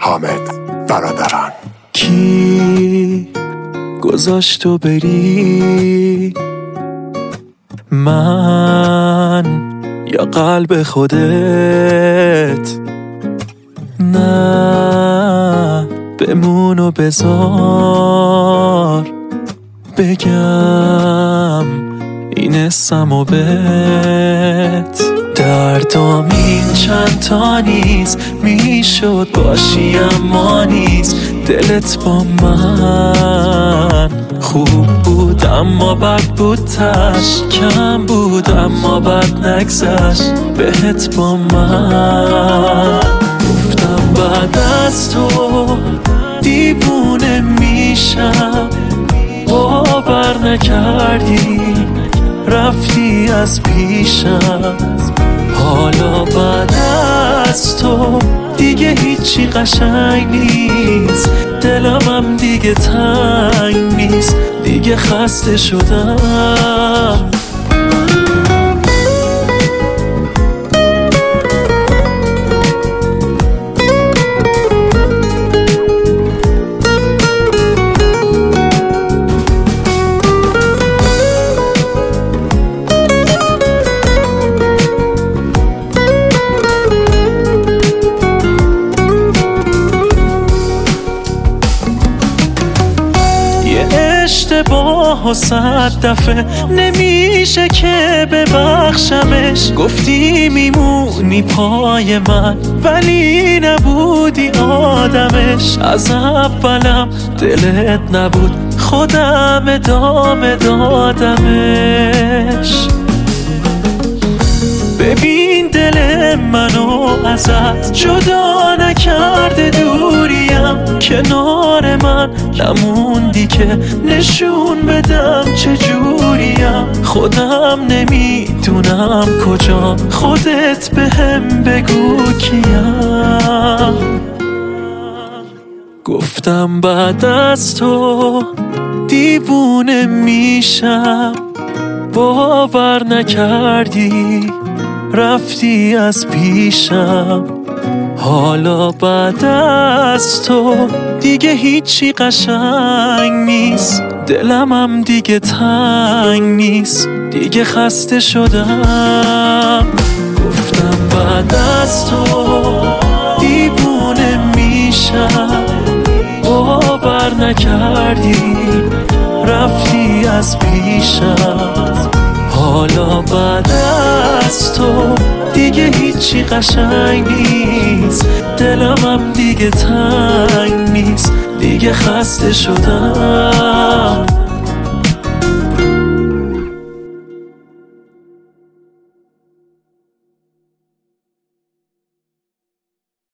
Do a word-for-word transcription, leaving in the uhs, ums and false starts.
حامد برادران. کی گذاشت تو بری؟ من یا قلب خودت؟ نه بمون و بذار بگم این اسم و بهت. دردام این چند تا نیست، میشد باشی اما نیست. دلت با من خوب بود اما بد بود، تش کم بود اما بد نگذشت بهت با من. گفتم بعد از تو دیوونه میشم، باور نکردی رفتی از پیشم. حالا بعد از تو دیگه هیچی قشنگ نیست، دلم هم دیگه تنگ نیست، دیگه خسته شدم. اشتباه و صد دفعه نمیشه که ببخشمش. گفتی میمونی پای من ولی نبودی آدمش. از اولم دلت نبود، خودم ادامه دادمش. ببین دل منو ازت جدا نکرده دوریم، کنار من نموندی که نشون بدم چجوریم. خودم نمیدونم کجا، خودت بهم بگو کیم. گفتم بعد از تو دیوونه میشم، باور نکردی رفتی از پیشم. حالا بعد از تو دیگه هیچی قشنگ نیست، دلم هم دیگه تنگ نیست، دیگه خسته شدم. گفتم بعد از تو دیوونه میشم، باور نکردی رفتی از پیشم. حالا بعد از تو دیگه هیچی قشنگ نیست، دلم هم دیگه تنگ نیست، دیگه خسته شدم.